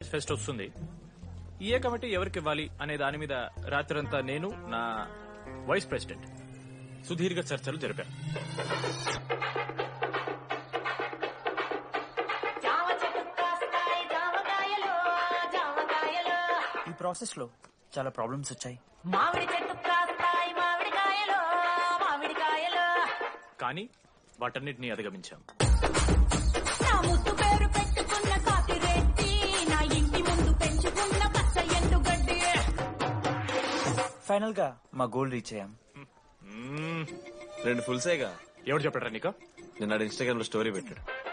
College fest వస్తుంది. ఏ committee ఎవరికి ఇవ్వాలి అనే దాని మీద రాత్రంతా నేను, నా వైస్ ప్రెసిడెంట్ సుదీర్ఘ చర్చలు జరిపాను. ఈ ప్రాసెస్ లో చాలా ప్రాబ్లమ్స్ వచ్చాయి. కానీ వాటన్నిటినీ అధిగమించాం. ఫైనల్ గా మా గోల్ రీచ్ అయ్యాం. 2 ఫుల్సేగా. ఎవరు చెప్పారా నీకు? నిన్న ఇన్స్టాగ్రామ్ లో స్టోరీ పెట్టాడు.